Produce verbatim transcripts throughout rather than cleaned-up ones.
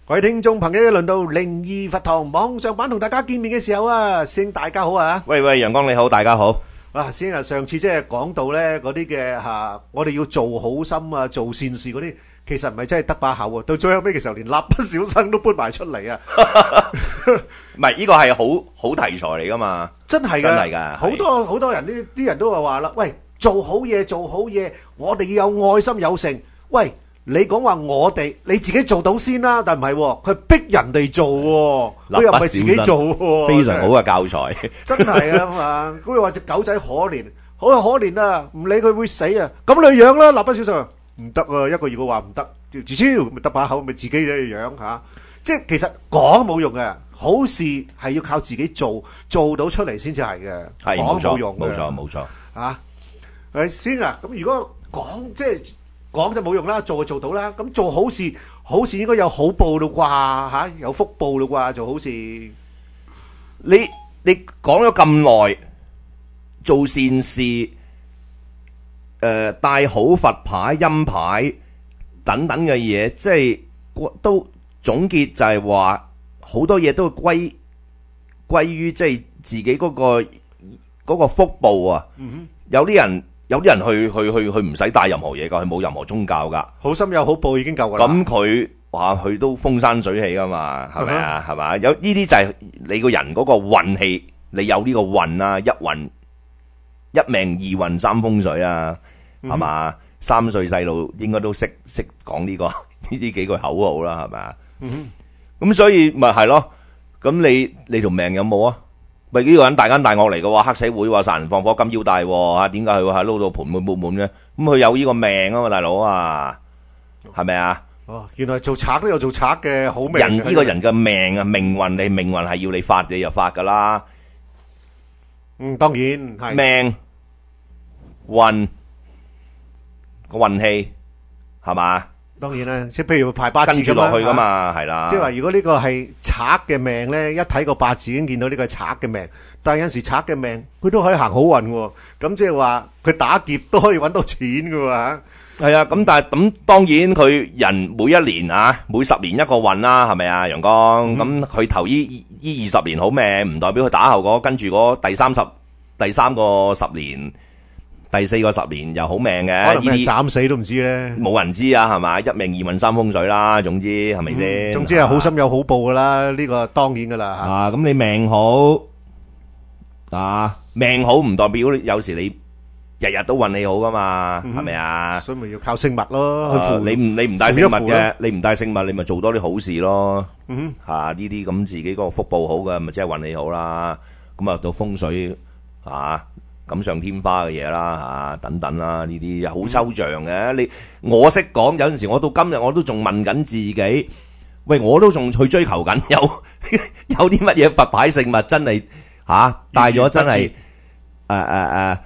各位聽眾朋友，輪到靈異佛堂網上版同大家見面嘅時候啊，師兄大家好啊！ 喂喂，陽光你好，大家好。 哇，師兄啊，上次即係講到咧嗰啲嘅吓，我哋要做好心啊，做善事嗰啲，其實唔係真係得把口啊，到最後尾嘅時候，連蠟筆小新都搬埋出嚟啊！ 唔係呢個係好好題材嚟噶嘛， 真係真係噶， 好多好多人呢啲人都話話啦，喂，做好嘢做好嘢，我哋要有愛心有誠，喂。你講話我哋你自己做到先啦，但唔係喎，佢逼人哋做喎，佢又唔係自己做喎， 非常好嘅教材。 真係啊嘛，佢話隻狗仔可憐，好啊可憐啊，唔理佢會死啊，咁你養啦，蠟筆小新唔得啊，一個月我話唔得，自超咪得把口，咪自己嘅養嚇，即係其實講冇用嘅，好事係要靠自己做，做到出嚟先至係嘅，講冇用嘅， 冇錯冇錯嚇。誒先啊，咁如果講即係。講就冇用啦，做就做到啦。咁做好事，好事應該有好報咯啩嚇，有福報咯啩，做好事。 你你講咗咁耐，做善事，誒、呃、帶好佛牌、陰牌等等嘅嘢，即係都總結就係話好多嘢都歸歸於即係自己嗰、嗰個嗰、嗰個福報啊。嗯、有啲人。有啲人去去去去唔使帶任何嘢噶，佢冇任何宗教噶， 好心有好報已經夠噶啦。 咁佢話佢都風生水起噶嘛，係咪啊？係嘛？有呢啲就係你個人嗰個運氣，你有呢個運啊，一運一命二運三風水啊，係嘛？嗯、三歲細路應該都識識講呢個呢啲幾句口號啦，係咪啊？咁、嗯、所以咪係咯？咁你你條命有冇啊？喂，呢個人大奸大惡嚟嘅喎，黑社會話殺人放火金腰帶喎，嚇點解佢會喺撈到盆滿缽滿嘅？咁佢有呢個命啊嘛，大佬啊，係咪啊？ 哦，原來做賊都有做賊嘅好命。 人呢個人嘅命啊，命運你命運係要你發你就發噶啦。 嗯，當然係命運個運氣係嘛？ 當然啦，即係譬如排八字跟住落去噶嘛，係啦。 即係話如果呢個係賊嘅命咧，一睇個八字已經見到呢個係賊嘅命。但係有陣時賊嘅命，佢都可以行好運喎。咁即係話佢打劫都可以揾到錢噶喎。 係啊，咁但係咁當然佢人每一年啊，每十年一個運啦，係咪啊，陽光？咁佢頭依依二十年好命，唔代表佢打後嗰跟住嗰第三十第三個十年。第四個十年又好命嘅， 可能係斬死都唔知咧， 冇人知啊，係嘛？一命二運三風水啦，總之係咪先？ 總之係好心有好報噶啦，呢個當然噶啦。 啊，咁你命好啊，命好唔代表有時你日日都運氣好噶嘛，係咪啊？ 所以咪要靠聖物咯。 你唔你唔帶聖物嘅，你唔帶聖物，你咪做多啲好事咯。 嗯， 吓呢啲咁自己個福報好嘅，咪即係運氣好啦。咁啊到風水啊。錦上添花嘅嘢啦，吓等等啦，呢啲好抽象嘅。你我識講，有陣時我到今日我都仲問緊自己，喂，我都仲去追求緊有有啲乜嘢佛牌聖物真係吓帶咗真係誒誒誒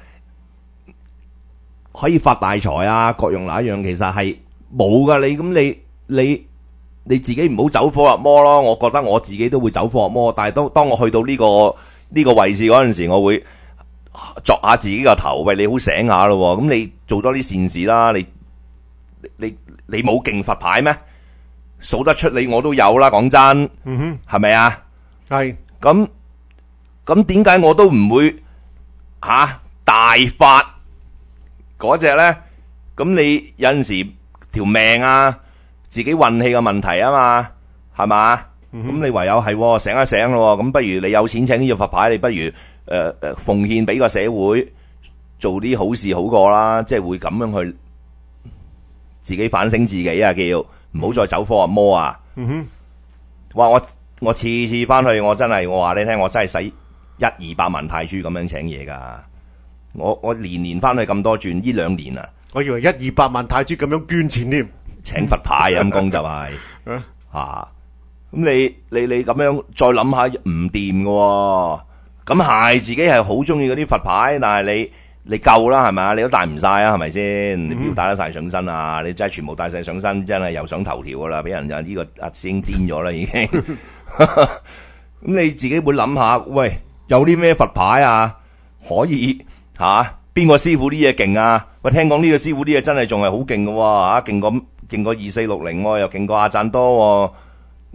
可以發大財啊，各樣那樣，其實係冇噶。你咁你你你自己唔好走火入魔咯。我覺得我自己都會走火入魔，但係當當我去到呢個呢個位置嗰陣時，我會。作下自己個頭，喂，你好醒下咯，咁你做多啲善事啦，你你你冇勁佛牌咩？數得出你我都有啦，講真，嗯哼，係咪啊？ 係， 咁咁點解我都唔會吓、啊、大發嗰隻咧？咁你有陣時條命啊，自己運氣嘅問題啊嘛，係嘛？咁、嗯、你唯有係醒一醒咯，咁不如你有錢請呢隻佛牌，你不如。誒誒、呃，奉獻俾個社會，做啲好事好過啦，即係會咁樣去自己反省自己啊，叫唔好再走火入魔啊！嗯哼，哇！我我次次翻去，我真係我話你聽，我真係使一二百萬泰銖咁樣請嘢噶，我我年年翻去咁多轉，呢兩年啊， 我以為一二百萬泰銖咁樣捐錢添， 請佛牌陰公就係、是、啊，咁你你你咁樣再諗下唔掂噶。咁係自己係好中意嗰啲佛牌，但係你你夠啦，係咪啊？你都帶唔晒啊，係咪先？你要帶得晒上身啊！你真係全部帶晒上身，真係又上頭條噶啦，俾人就呢個阿師兄癲咗啦，已經。咁你自己會諗下，喂，有啲咩佛牌啊？可以吓？邊個師傅啲嘢勁啊？喂，聽講呢個師傅啲嘢真係仲係好勁噶喎，吓勁過勁過二四六零，又勁過阿贊多。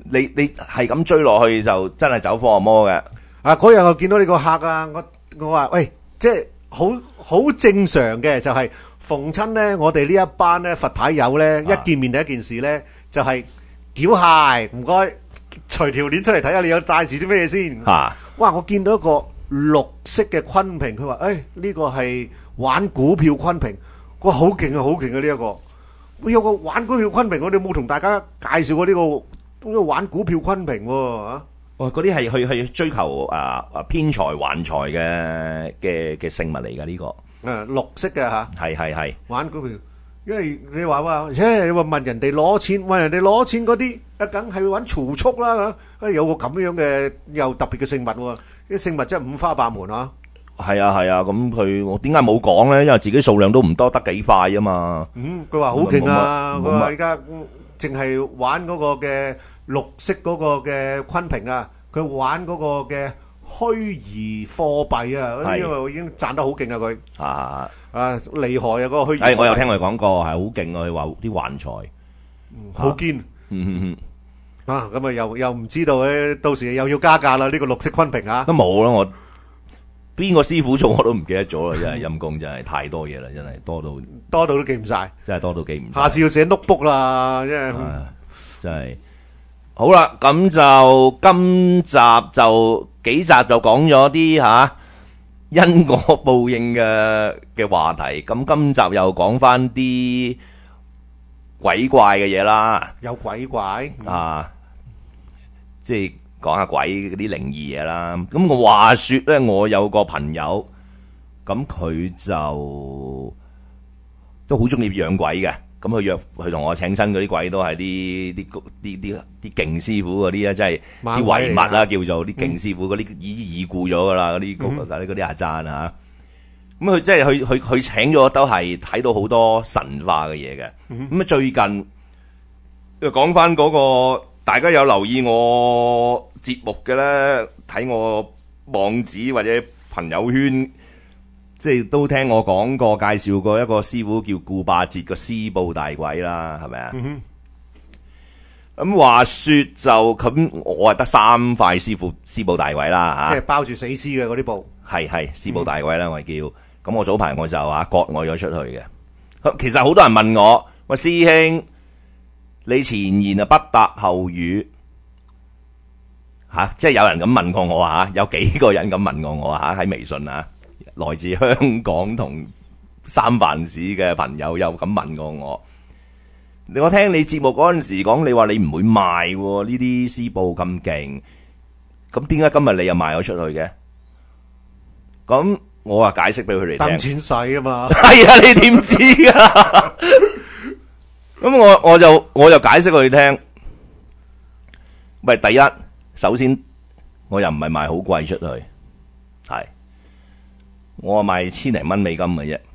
你你係咁追落去就真係走火入魔嘅。 啊！嗰日我見到你個客啊，我我話喂，即係好好正常嘅，就係逢親咧，我哋呢一班咧佛牌友咧，一見面第一件事咧就係繳械，唔該，除條鏈出嚟睇下你有帶住啲咩先。 嚇！ 哇！我見到一個綠色嘅昆平，佢話誒呢個係玩股票昆平，我話好勁啊，好勁啊呢一個。喂，有個玩股票昆平，我哋冇同大家介紹過呢個呢個玩股票昆平喎啊！ 哦，嗰啲係去去追求啊啊偏財還財嘅嘅嘅聖物嚟㗎呢個。 誒綠色嘅嚇， 係係係玩股票，因為你話話，耶！你話問人哋攞錢，問人哋攞錢嗰啲，啊梗係揾儲蓄啦嚇。啊有個咁樣嘅又特別嘅聖物喎，啲聖物真係五花八門啊！ 係啊係啊，咁佢我點解冇講咧？因為自己數量都唔多，得幾塊啊嘛。 嗯，佢話好勁啊！ 冇乜佢話而家淨係玩嗰個嘅綠色嗰個嘅昆平啊，佢玩嗰個嘅虛擬貨幣啊， 係因為已經賺得好勁啊佢啊啊厲害啊嗰個虛擬貨幣。 誒，我有聽佢講過，係好勁啊！佢話啲還財， 好堅。 嗯嗯啊，咁啊又又唔知道咧，到時又要加價啦！呢個綠色昆平啊嗯，，都冇啦，我邊個師傅做我都唔記得咗啦，真係陰公，真係太多嘢啦，真係多到多到都記唔晒， 真係多到記唔晒。 下次要寫 notebook 啦，真係。 啊真係好啦，咁就今集就幾集就講咗啲吓因果報應嘅嘅話題，咁今集又講翻啲鬼怪嘅嘢啦， 有鬼怪， 啊，即係講下鬼嗰啲靈異嘢啦。咁我話說咧，我有個朋友，咁佢就都好中意養鬼嘅。咁佢約佢同我請親嗰啲鬼都係啲啲啲啲啲勁師傅嗰啲啊，即係啲遺物啦，叫做啲勁師傅嗰啲已已故咗噶啦，嗰啲嗰啲嗰啲阿贊啊。咁佢即係佢佢佢請咗都係睇到好多神化嘅嘢嘅。咁啊最近又講翻嗰個，大家有留意我節目嘅咧，睇我網址或者朋友圈。即係都聽我講過，介紹過一個師傅叫顧霸節個施報大鬼啦，係咪啊？咁、嗯嗯、話說就咁，我係得三塊師傅施報大鬼啦， 即係包住死屍嘅嗰啲布， 係係施報大鬼啦，我係叫。咁我早排我就啊割愛咗出去嘅。咁其實好多人問我，喂師兄，你前言啊不搭後語吓、啊，即係有人咁問過我啊，有幾個人咁問過我啊喺微信啊。來自香港同三藩市嘅朋友又咁問過我，我聽你節目嗰陣時講，你話你唔會賣呢啲施報咁勁，咁點解今日你又賣咗出去嘅？咁我話解釋俾佢哋聽， 等錢使啊嘛。 係啊，你點知噶？咁我我就我就解釋佢哋聽，喂，第一，首先我又唔係賣好貴出去，係。我賣千零蚊美金嘅啫，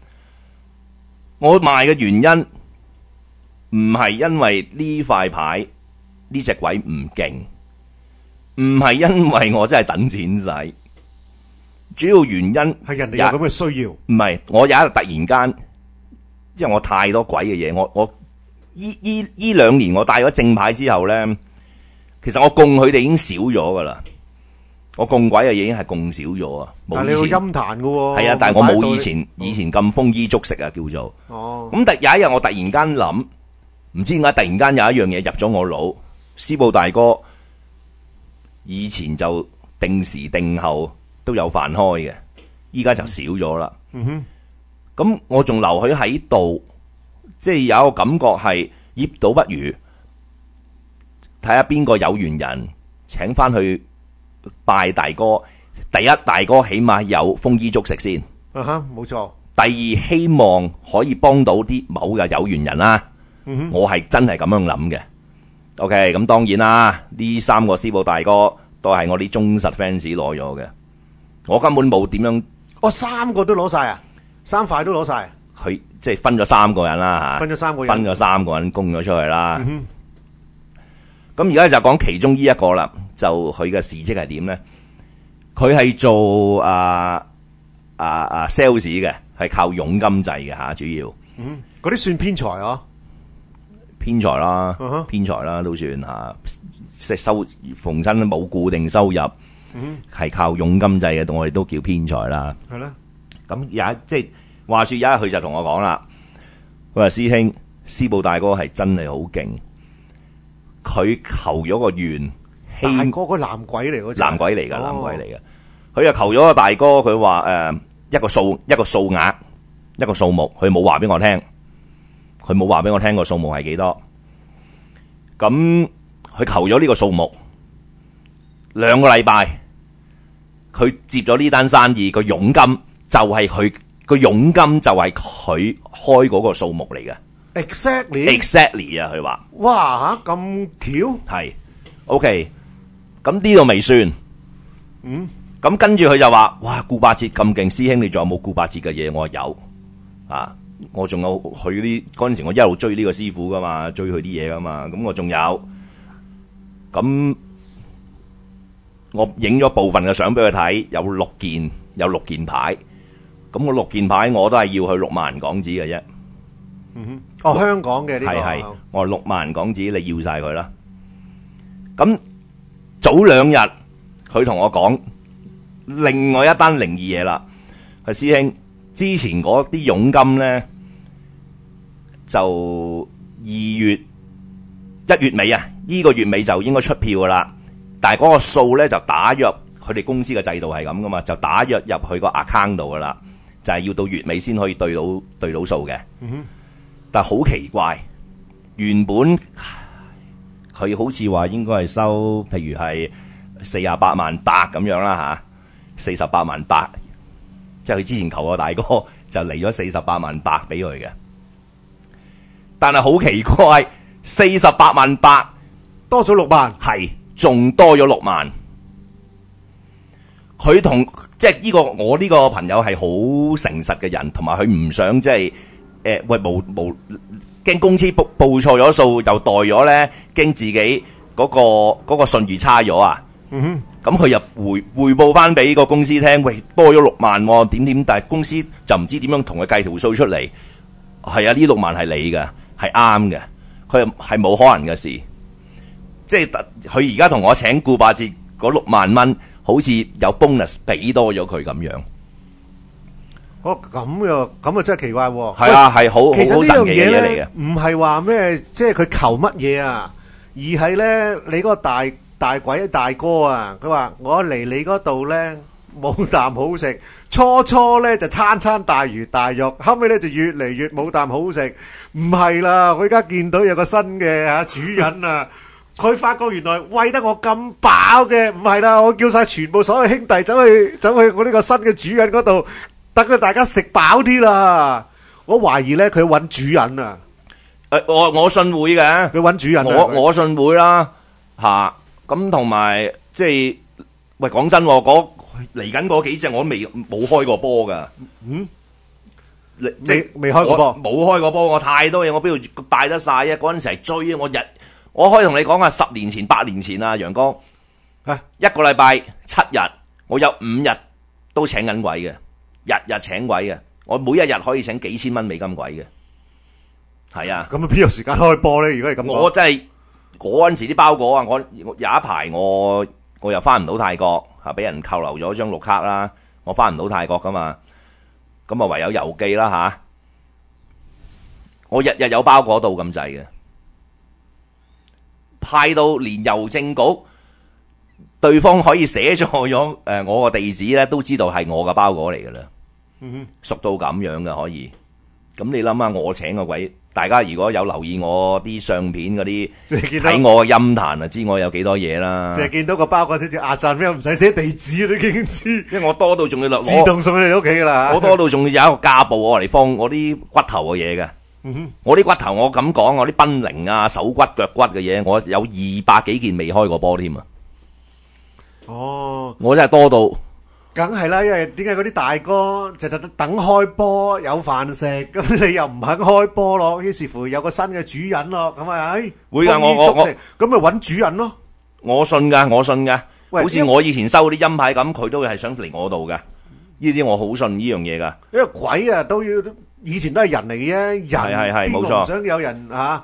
我賣嘅原因唔係因為呢塊牌呢隻鬼唔勁，唔係因為我真係等錢使，主要原因係人哋有咁嘅需要。 唔係我有一日突然間，因為我太多鬼嘅嘢，我我依依依兩年我帶咗正牌之後咧，其實我供佢哋已經少咗噶啦。我供鬼嘅嘢已經係供少咗啊！ 但係你要陰壇嘅喎， 係啊，但係我冇以前以前咁豐衣足食啊，叫做。 哦。 咁突有一日我突然間諗，唔知點解突然間有一樣嘢入咗我腦。施報大哥以前就定時定候都有飯開嘅，依家就少咗啦。 嗯哼。 咁我仲留佢喺度，即係有一個感覺係，業倒不如睇下邊個有緣人請翻去。拜大哥，第一大哥起碼有豐衣足食先， 啊哈，冇錯。 第二希望可以幫到啲某嘅有緣人啦，嗯、哼我係真係咁樣諗嘅。OK，咁當然啦，呢三個施報大哥都係我啲忠實 fans 攞咗嘅，我根本冇點樣。 哦，三個都攞晒啊，三塊都攞晒。 佢即係分咗三個人啦吓， 分咗三個人， 分咗三個人供咗出去啦。 嗯咁而家就講其中呢一個啦，就佢嘅事蹟係點咧？佢係做啊啊啊 sales 嘅，係靠佣金制嘅吓，主要。 嗯，嗰啲算偏財哦。 偏財啦， 嗯哼偏財啦都算嚇，即係收逢親冇固定收入， 嗯， 係靠佣金制嘅，我哋都叫偏財啦。 係啦， 咁有一即係話説有一日佢就同我講啦，佢話師兄師傅大哥係真係好勁，佢求咗個願， 大哥個男鬼嚟嗰隻， 男鬼嚟㗎， 哦男鬼嚟嘅。佢就求咗個大哥，佢話誒一個數一個數額一個數目，佢冇話俾我聽，佢冇話俾我聽個數目係幾多。咁佢求咗呢個數目兩個禮拜，佢接咗呢單生意個佣金就係佢個佣金就係佢開嗰個數目嚟嘅。 exactly exactly 啊，佢話哇嚇咁巧， 係 OK。咁呢度未算， 嗯。 咁跟住佢就話：哇，顧八節咁勁，師兄你仲有冇顧八節嘅嘢？我話有啊，我仲有佢啲嗰陣時，我一路追呢個師傅噶嘛，追佢啲嘢噶嘛，咁我仲有，咁我影咗部分嘅相俾佢睇，有六件，有六件牌，咁我六件牌我都係要去六萬港紙嘅啫。 嗯哼，哦，香港嘅呢個係係，我話六萬港紙你要晒佢啦。咁早兩日佢同我講。另外一單靈異嘢啦，係師兄之前嗰啲佣金咧，就二月一月尾啊，呢、這個月尾就應該出票噶啦。但係嗰個數咧就打入佢哋公司嘅制度係咁噶嘛，就打入入去個 account 度噶啦，就係、是、要到月尾先可以對到對到數嘅。 嗯哼， 但係好奇怪，原本佢好似話應該係收，譬如係四十八萬八咁樣啦吓。四十八萬八，即係佢之前求我大哥就嚟咗四十八萬八俾佢嘅，但係好奇怪，四十八萬八多咗六萬， 係仲多咗六萬。佢同即係呢個我呢個朋友係好誠實嘅人，同埋佢唔想即係誒喂無無驚公司報報錯咗數，又代咗咧，驚自己嗰、嗰個嗰、嗰個信譽差咗啊！ 嗯哼， 咁佢又回回報翻俾個公司聽，喂多咗六萬喎，點點，但係公司就唔知點樣同佢計條數出嚟。係啊，呢六萬係你嘅，係啱嘅，佢係冇可能嘅事。即係佢而家同我請顧八節嗰六萬蚊，好似有 bonus 俾多咗佢咁樣。 哦，咁又咁啊，真係奇怪喎。 係啊，係好其實好神奇嘅嘢嚟嘅呢樣嘢咧，唔係話咩，即係佢求乜嘢啊，而係咧你嗰個大。大鬼大哥啊，佢話我嚟你嗰度咧冇啖好食，初初咧就餐餐大魚大肉，後尾咧就越嚟越冇啖好食。唔係啦，我而家見到有個新嘅嚇主人啊，佢發覺原來餵得我咁飽嘅，唔係啦，我叫晒全部所有兄弟走去走去我呢個新嘅主人嗰度，等佢大家食飽啲啦。我懷疑咧佢揾主人啊， 誒我我信會嘅， 佢揾主人啊， 我我信會啦嚇。咁同埋即係喂講真，嗰嚟緊嗰幾隻我都未冇開過波噶。 嗯， 即係未開過波， 冇開過波，我太多嘢，我邊度帶得晒啊？嗰陣時係追啊！我日我可以同你講啊，十年前、八年前啊，楊哥啊，一個禮拜七日，我有五日都請緊鬼嘅，日日請鬼嘅，我每一日可以請幾千蚊美金鬼嘅，係啊。 咁啊，邊有時間開波咧？如果係咁， 我真係。嗰陣時啲包裹啊，我有一排我我又翻唔到泰國嚇，俾人扣留咗張綠卡啦，我翻唔到泰國噶嘛，咁啊唯有郵寄啦嚇。我日日有包裹到咁滯嘅，派到連郵政局對方可以寫錯咗誒我個地址咧，都知道係我嘅包裹嚟噶啦。嗯哼，熟到咁樣嘅可以。咁你諗下，我請個鬼，大家如果有留意我啲相片嗰啲，睇我嘅音壇啊，知我有幾多嘢啦。 淨係見到個包裹寫住壓贊咩，唔使寫地址，你已經知。 即係我多到仲要自動送去你屋企噶啦。 我多到仲要有一個架步我嚟放我啲骨頭嘅嘢嘅。嗯哼，我啲骨頭我咁講，我啲賓靈啊、手骨、腳骨嘅嘢，我有二百幾件未開過波添啊。 哦， 我真係多到。 梗係啦，因為點解嗰啲大哥就就等開波有飯食，咁你又唔肯開波咯？於是乎有個新嘅主人咯，咁啊，唉， 會噶，我我我咁咪揾主人咯。 我信噶，我信噶，好似我以前收嗰啲音牌咁，佢都係想嚟我度噶。呢啲我好信呢樣嘢噶。 因為鬼啊都要，以前都係人嚟嘅啫，人係係係冇錯， 邊個唔想有人嚇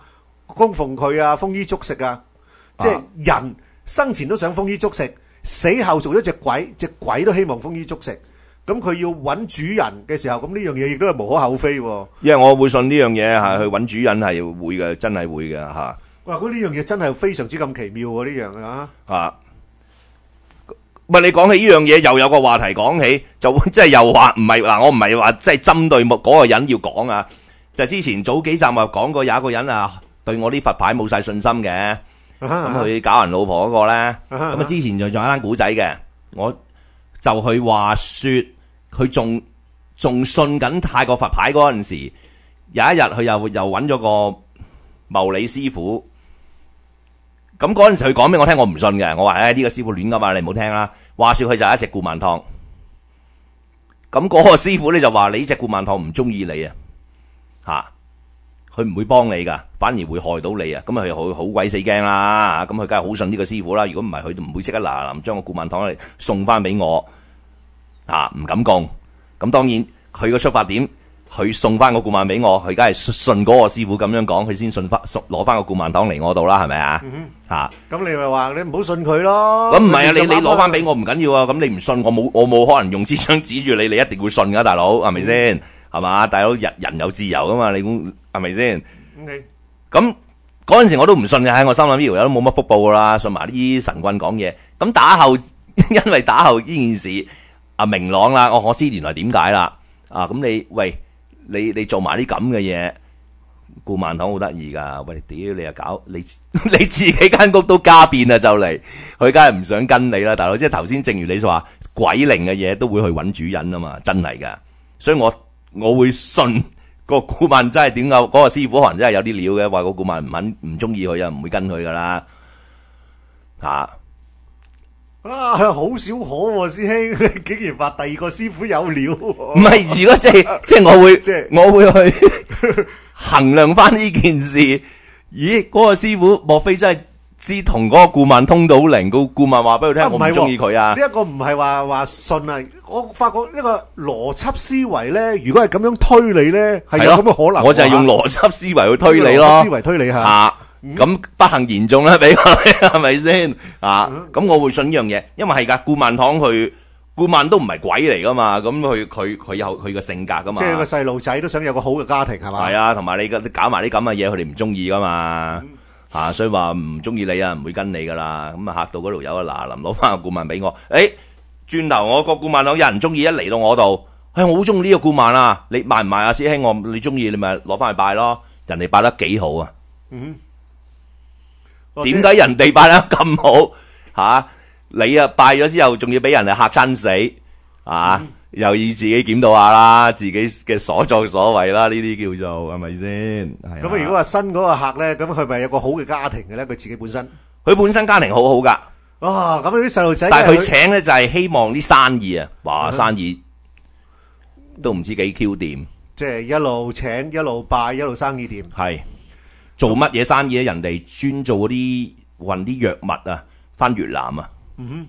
供奉佢啊，豐衣足食啊，即係人生前都想豐衣足食，死後做咗隻鬼，隻鬼都希望豐衣足食。咁佢要揾主人嘅時候，咁呢樣嘢亦都係無可厚非喎。 因為我會信呢樣嘢係去揾主人係會嘅，真係會嘅嚇。 哇！咁呢樣嘢真係非常之咁奇妙喎，呢樣啊嚇。唔係你講起呢樣嘢，又有個話題講起，就即係又話唔係嗱，我唔係話即係針對嗰個人要講啊。就之前早幾集啊講過有一個人啊對我啲佛牌冇晒信心嘅，咁佢搞人老婆嗰個咧，咁啊之前就仲有一單古仔嘅，我就去話説佢仲仲信緊泰國佛牌嗰陣時，有一日佢又又揾咗個茂利師傅。咁嗰陣時佢講俾我聽，我唔信嘅。我話：誒呢個師傅亂㗎嘛，你唔好聽啦。話説佢就係一隻顧曼湯。咁嗰個師傅咧就話：你呢隻顧曼湯唔中意你啊，嚇，佢唔會幫你㗎，反而會害到你啊。咁啊佢好好鬼死驚啦。咁佢梗係好信呢個師傅啦。如果唔係，佢都唔會即刻嗱嗱臨將個顧曼湯嚟送翻俾我。嚇，唔敢供。咁當然佢個出發點。佢送翻個顧曼俾我，佢梗係信嗰個師傅咁樣講，佢先信翻攞翻個顧曼湯嚟我度啦，係咪啊？嚇！咁你咪話你唔好信佢咯。 咁唔係啊，你你攞翻俾我唔緊要啊，咁你唔信我冇我冇可能用支槍指住你，你一定會信噶，大佬係咪先？係嘛，大佬人人有自由噶嘛，你估係咪先？咁嗰陣時我都唔信嘅，我心諗呢條友都冇乜福報噶啦，信埋啲神棍講嘢。咁打後因為打後呢件事啊明朗啦，我我知原來點解啦。啊咁你喂。你你做埋啲咁嘅嘢，顧曼湯好得意噶。喂，屌你又搞你你自己間屋都家變啊，就嚟佢梗係唔想跟你啦，大佬。即係頭先正如你所話，鬼靈嘅嘢都會去揾主人啊嘛，真係噶。所以我我會信個顧曼真係點解嗰個師傅可能真係有啲料嘅，話個顧曼唔肯唔中意佢啊，唔會跟佢噶啦嚇。 啊，係好少可喎，師兄，你竟然話第二個師傅有料？ 唔係，如果即係即係我會，即係我會去衡量翻呢件事。咦，嗰個師傅莫非真係知同嗰個顧曼通到靈？個顧曼話俾佢聽，我唔中意佢啊！ 呢一個唔係話話信啊！我發覺呢個邏輯思維咧，如果係咁樣推理咧，係有咁嘅可能。 我就係用邏輯思維去推理咯。 思維推理下。咁不幸言中啦，俾佢係咪先啊？咁我會信呢樣嘢，因為係噶顧曼湯佢顧曼都唔係鬼嚟噶嘛，咁佢佢佢有佢個性格噶嘛。 即係個細路仔都想有個好嘅家庭係嘛？ 係啊，同埋你你搞埋啲咁嘅嘢，佢哋唔中意噶嘛嚇，所以話唔中意你啊，唔會跟你噶啦。咁啊嚇到嗰度有啊嗱臨攞翻個顧曼俾我，誒轉頭我個顧曼湯有人中意，一嚟到我度，誒我好中意呢個顧曼啊，你賣唔賣啊師兄？我你中意你咪攞翻去拜咯，人哋拜得幾好啊！嗯。點解人哋拜得咁好吓、啊？你啊拜咗之後，仲要俾人哋嚇親死啊！嗯、又要自己檢討下啦，自己嘅所作所為啦，呢啲叫做係咪先？咁啊，如果話新嗰個客咧，咁佢咪有個好嘅家庭嘅咧？佢自己本身， 佢本身家庭好好噶。 啊，咁啲細路仔， 但係佢請咧就係、是、希望啲生意啊，哇，生意都唔知幾 Q 掂。 即係一路請，一路拜，一路生意掂。 係。做乜嘢生意咧？人哋專做嗰啲運啲藥物啊，翻越南啊。嗯哼，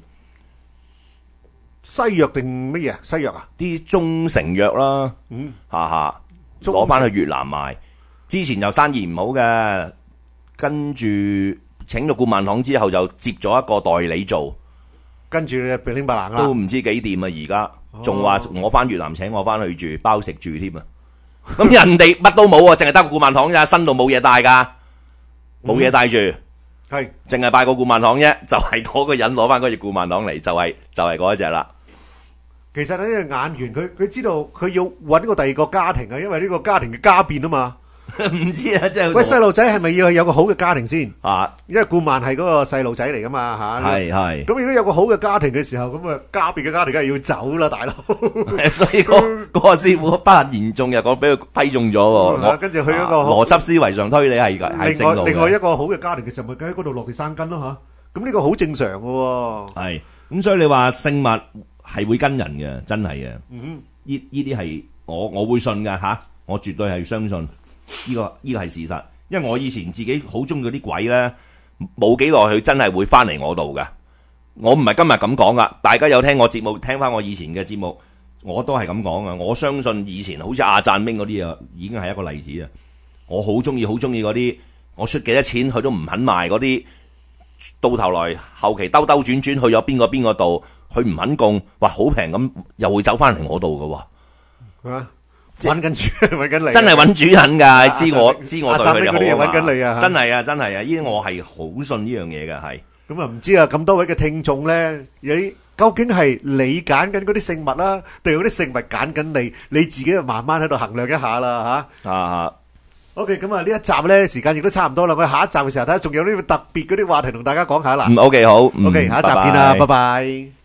西藥定乜嘢？西藥啊？ 啲中成藥啦。嗯，下下攞翻去越南賣。之前就生意唔好嘅，跟住請到顧曼湯之後就接咗一個代理做， 跟住你乒鈴白冷啦。 都唔知幾掂啊！而家仲話我翻越南請我翻去住，包食住添啊！咁人哋乜都冇啊，淨係得個顧曼湯啫，身度冇嘢帶噶，冇嘢帶住，係淨係拜個顧曼湯啫，就係、是、嗰個人攞翻嗰隻顧曼湯嚟，就係、是、就係嗰一隻啦。 其實呢個眼緣，佢佢知道佢要搵個第二個家庭啊，因為呢個家庭嘅家變啊嘛。 唔知啊，即係喂細路仔係咪要有個好嘅家庭先啊？因為顧曼係嗰個細路仔嚟噶嘛吓，係係。咁如果有個好嘅家庭嘅時候，咁啊家變嘅家庭梗係要走啦，大佬。 所以嗰嗰個師傅不幸言中又講俾佢批中咗喎。 跟住去一個邏輯思維上推理係係正路嘅。 另外一個好嘅家庭嘅時候，咪梗喺嗰度落地生根咯吓。咁呢個好正常嘅。係咁，所以你話聖物係會跟人嘅，真係嘅。嗯，呢呢啲係我我會信嘅吓，我絕對係相信。呢、這個呢、這個係事實，因為我以前自己好中意嗰啲鬼咧，冇幾耐佢真係會翻嚟我度噶。我唔係今日咁講噶，大家有聽我節目，聽翻我以前嘅節目，我都係咁講噶。我相信以前好似阿贊兵嗰啲啊，已經係一個例子啊。我好中意好中意嗰啲我出幾多錢，佢都唔肯賣嗰啲，到頭來後期兜兜轉轉去咗邊個邊個度，佢唔肯供，哇好平咁，又會走翻嚟我度嘅喎。 啊，揾緊主，揾緊你， 真係揾主人㗎，知我知我對佢哋嗰啲又揾好啊緊你啊， 嘛，真係啊真係啊，呢啲我係好信呢樣嘢嘅係。 咁啊唔知啊，咁多位嘅聽眾咧，你究竟係你揀緊嗰啲聖物啦，定係嗰啲聖物揀緊你？你自己就慢慢喺度衡量一下啦嚇。 啊， OK，咁啊呢一集咧時間亦都差唔多啦，我哋下一集嘅時候睇下仲有啲特別嗰啲話題同大家講下啦。 嗯 OK 好，嗯 OK，下一集見啦， 拜拜拜拜。